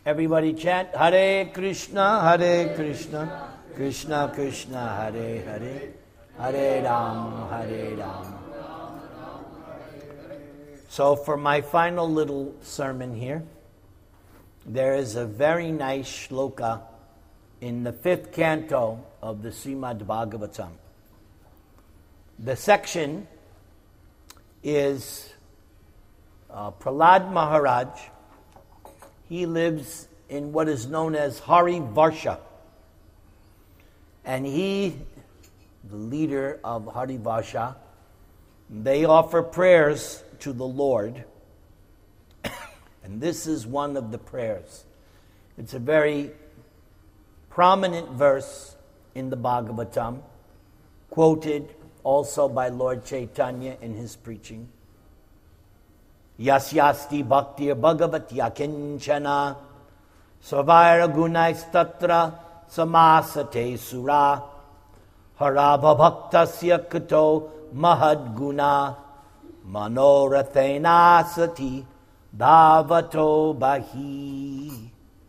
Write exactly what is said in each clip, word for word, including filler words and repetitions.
Everybody chant Hare Krishna, Hare Krishna, Krishna Krishna, Hare Hare, Hare Ram, Hare Ram. So for my final little sermon here, there is a very nice shloka in the fifth canto of the Srimad Bhagavatam. The section is uh, Prahlad Maharaj. He lives in what is known as Hari Varsha. And he, the leader of Hari Varsha, they offer prayers to the Lord. And this is one of the prayers. It's a very prominent verse in the Bhagavatam, quoted also by Lord Chaitanya in his preaching. Yasyasti bhaktir bhagavatya kinchana savaira gunaistatra samasate sura harabha bhaktasya kato mahad guna manorathena sati dhavato bahi.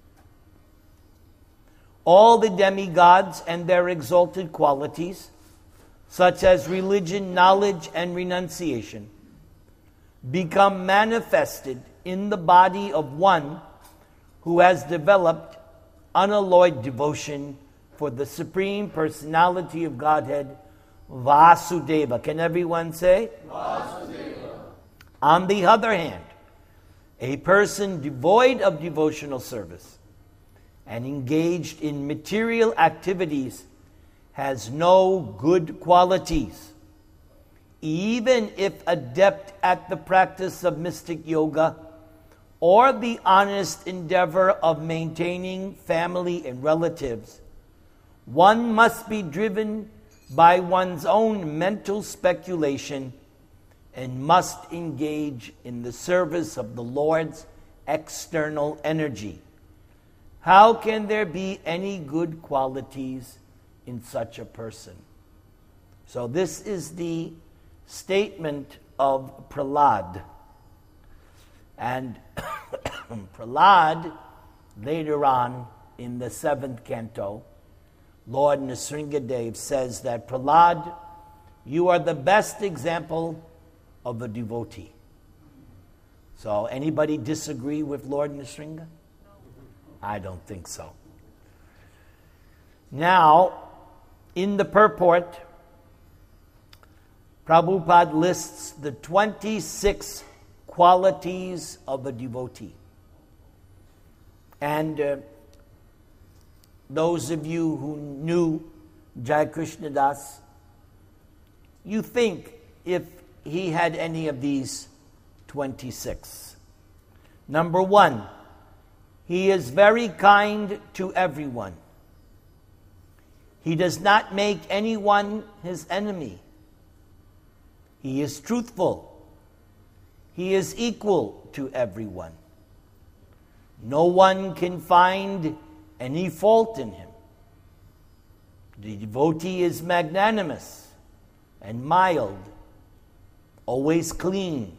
All the demigods and their exalted qualities, such as religion, knowledge, and renunciation, become manifested in the body of one who has developed unalloyed devotion for the Supreme Personality of Godhead, Vasudeva. Can everyone say? Vasudeva. On the other hand, a person devoid of devotional service and engaged in material activities has no good qualities. Even if adept at the practice of mystic yoga or the honest endeavor of maintaining family and relatives, one must be driven by one's own mental speculation and must engage in the service of the Lord's external energy. How can there be any good qualities in such a person? So this is the statement of Prahlad. And Prahlad, later on in the seventh canto, Lord Nrsingadev says that, Prahlad, you are the best example of a devotee. So anybody disagree with Lord Nrsinga? I don't think so. Now, in the purport, Prabhupada lists the twenty-six qualities of a devotee. And uh, those of you who knew Jai Krishna Das, you think if he had any of these twenty-six. Number one, he is very kind to everyone. He does not make anyone his enemy. He is truthful. He is equal to everyone. No one can find any fault in him. The devotee is magnanimous and mild, always clean,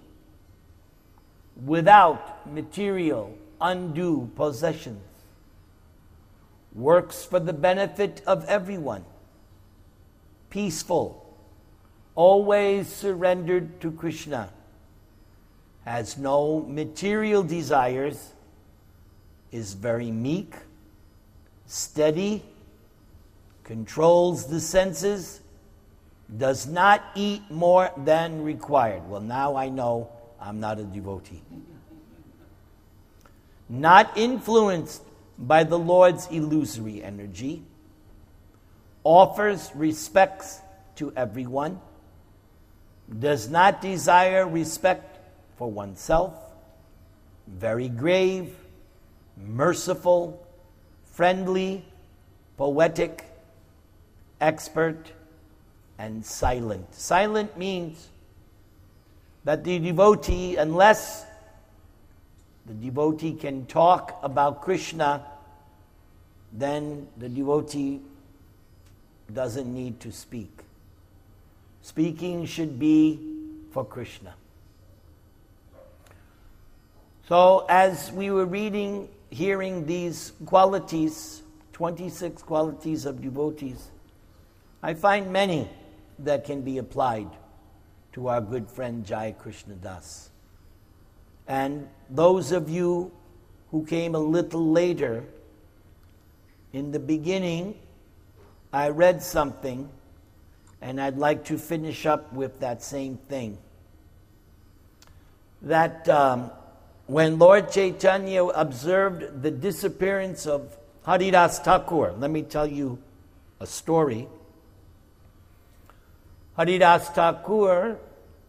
without material, undue possessions, works for the benefit of everyone, peaceful, always surrendered to Krishna, has no material desires, is very meek, steady, controls the senses, does not eat more than required. Well, now I know I'm not a devotee. Not influenced by the Lord's illusory energy, offers respects to everyone, does not desire respect for oneself, very grave, merciful, friendly, poetic, expert, and silent. Silent means that the devotee, unless the devotee can talk about Krishna, then the devotee doesn't need to speak. Speaking should be for Krishna. So as we were reading hearing these qualities, twenty-six qualities of devotees, I find many that can be applied to our good friend Jai Krishna Das. And those of you who came a little later, in the beginning, I read something, and I'd like to finish up with that same thing. That um, when Lord Chaitanya observed the disappearance of Haridas Thakur, let me tell you a story. Haridas Thakur,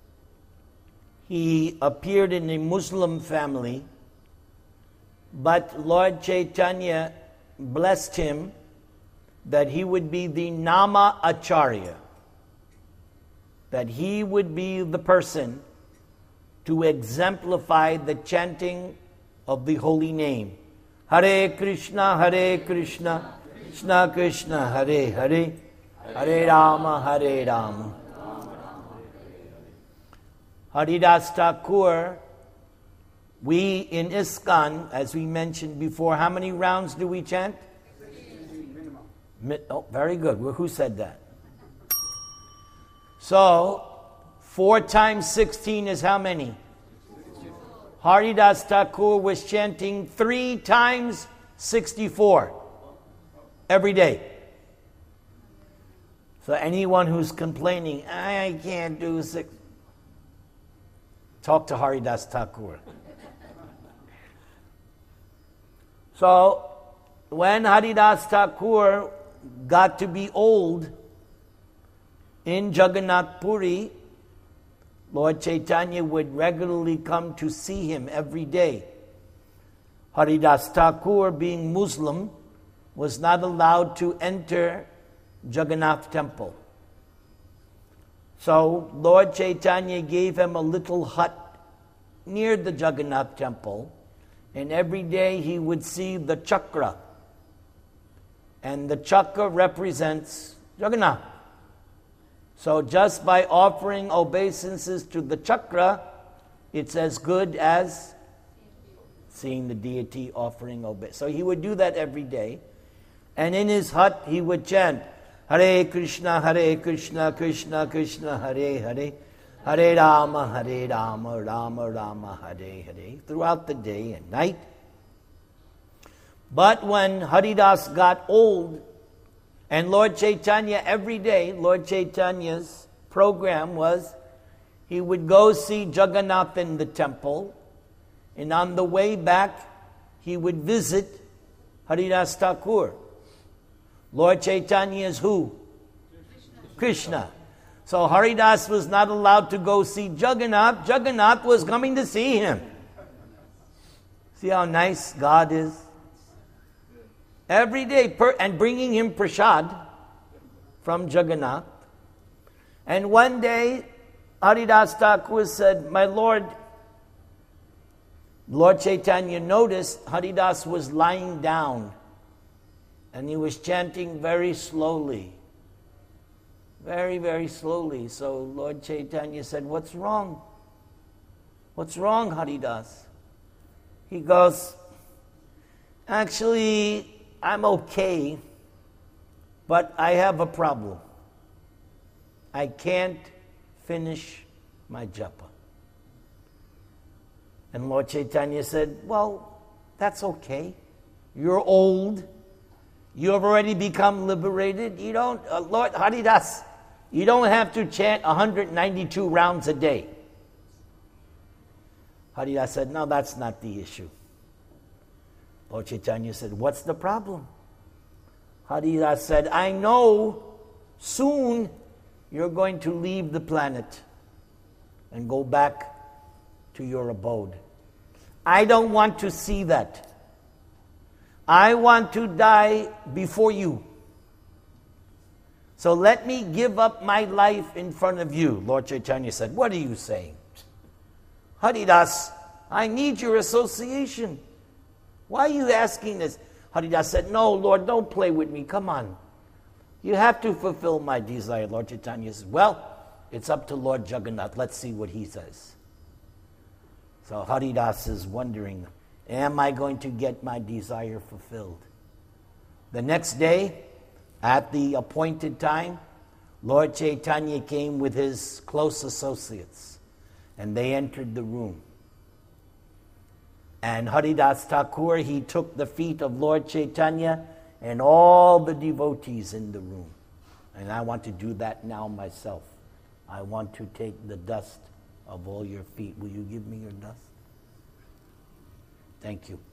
he appeared in a Muslim family, but Lord Chaitanya blessed him that he would be the Nama Acharya, that he would be the person to exemplify the chanting of the holy name. Hare Krishna, Hare Krishna, Krishna Krishna, Hare Hare, Hare Rama, Hare Rama. Haridas Thakur, we in ISKCON, as we mentioned before, how many rounds do we chant? Mi- oh, very good. Well, who said that? So, four times sixteen is how many? Haridas Thakur was chanting three times sixty-four every day. So anyone who's complaining, I can't do six, talk to Haridas Thakur. So when Haridas Thakur got to be old in Jagannath Puri, Lord Chaitanya would regularly come to see him every day. Haridas Thakur, being Muslim, was not allowed to enter Jagannath temple. So Lord Chaitanya gave him a little hut near the Jagannath temple, and every day he would see the chakra. And the chakra represents Jagannath. So just by offering obeisances to the chakra, it's as good as seeing the deity offering obeisance. So he would do that every day. And in his hut he would chant, Hare Krishna, Hare Krishna, Krishna Krishna, Hare Hare, Hare Rama, Hare Rama, Rama Rama, Hare Hare, throughout the day and night. But when Haridas got old, and Lord Chaitanya, every day, Lord Chaitanya's program was, he would go see Jagannath in the temple, and on the way back, he would visit Haridas Thakur. Lord Chaitanya is who? Krishna. Krishna. So Haridas was not allowed to go see Jagannath. Jagannath was coming to see him. See how nice God is? Every day, per, and bringing him prasad from Jagannath. And one day, Haridas Thakur said, my Lord, Lord Chaitanya noticed Haridas was lying down, and he was chanting very slowly. Very, very slowly. So Lord Chaitanya said, what's wrong? What's wrong, Haridas? He goes, actually, I'm okay, but I have a problem. I can't finish my japa. And Lord Chaitanya said, well, that's okay. You're old. You have already become liberated. You don't, uh, Lord Haridas, you don't have to chant one hundred ninety-two rounds a day. Haridas said, no, that's not the issue. Lord Chaitanya said, what's the problem? Haridas said, I know soon you're going to leave the planet and go back to your abode. I don't want to see that. I want to die before you. So let me give up my life in front of you. Lord Chaitanya said, what are you saying? Haridas, I need your association. Why are you asking this? Haridas said, no, Lord, don't play with me. Come on. You have to fulfill my desire. Lord Chaitanya says, well, it's up to Lord Jagannath. Let's see what he says. So Haridas is wondering, am I going to get my desire fulfilled? The next day, at the appointed time, Lord Chaitanya came with his close associates, and they entered the room. And Haridas Thakur, he took the feet of Lord Chaitanya and all the devotees in the room. And I want to do that now myself. I want to take the dust of all your feet. Will you give me your dust? Thank you.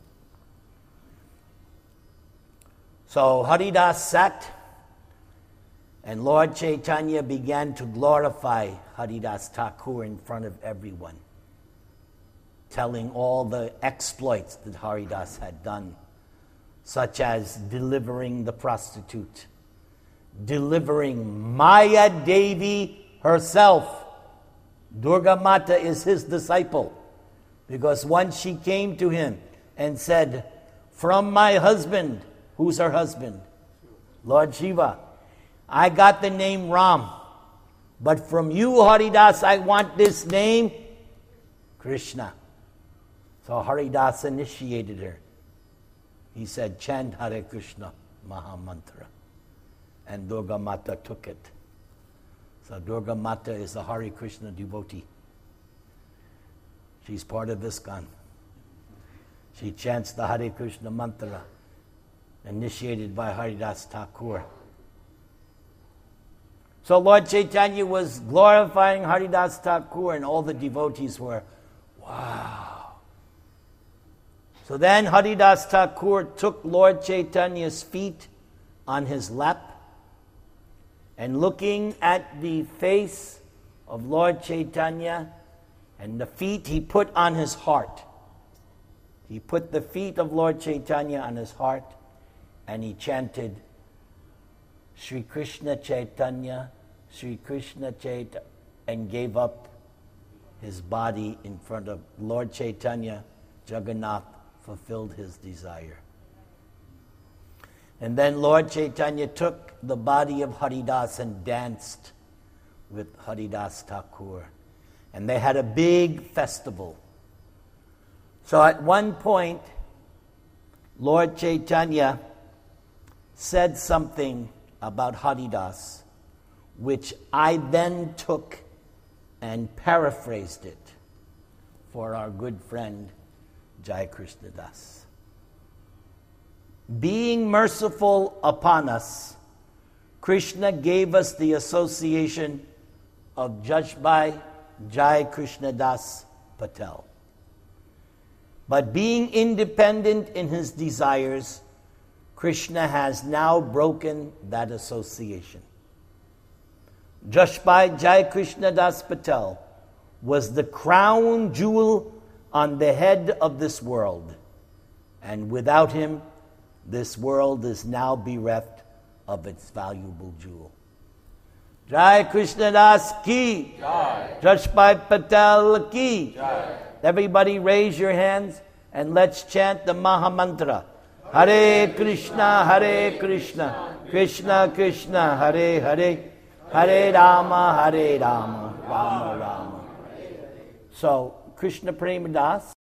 So Haridas sat, and Lord Chaitanya began to glorify Haridas Thakur in front of everyone, telling all the exploits that Haridas had done, such as delivering the prostitute, delivering Maya Devi herself. Durga Mata is his disciple, because once she came to him and said, from my husband, who's her husband? Lord Shiva. I got the name Ram, but from you, Haridas, I want this name Krishna. So Haridas initiated her. He said, chant Hare Krishna Maha Mantra. And Durga Mata took it. So Durga Mata is a Hare Krishna devotee. She's part of ISKCON. She chants the Hare Krishna mantra, initiated by Haridas Thakur. So Lord Chaitanya was glorifying Haridas Thakur, and all the devotees were, wow. So then Haridas Thakur took Lord Chaitanya's feet on his lap, and looking at the face of Lord Chaitanya and the feet he put on his heart. He put the feet of Lord Chaitanya on his heart, and he chanted, Sri Krishna Chaitanya, Sri Krishna Chaitanya, and gave up his body in front of Lord Chaitanya. Jagannath fulfilled his desire. And then Lord Chaitanya took the body of Haridas and danced with Haridas Thakur. And they had a big festival. So at one point, Lord Chaitanya said something about Haridas, which I then took and paraphrased it for our good friend Jai Krishna Das. Being merciful upon us, Krishna gave us the association of Jashbai Jai Krishna Das Patel. But being independent in his desires, Krishna has now broken that association. Jashbai Jai Krishna Das Patel was the crown jewel on the head of this world. And without him, this world is now bereft of its valuable jewel. Jai Krishna Das ki, Jai. Jashbai Patel ki. Jai. Everybody raise your hands and let's chant the Maha Mantra. Hare Krishna, Hare Krishna, Krishna Krishna, Hare Hare, Hare Rama, Hare Rama, Rama Rama. So, Krishna Prema Das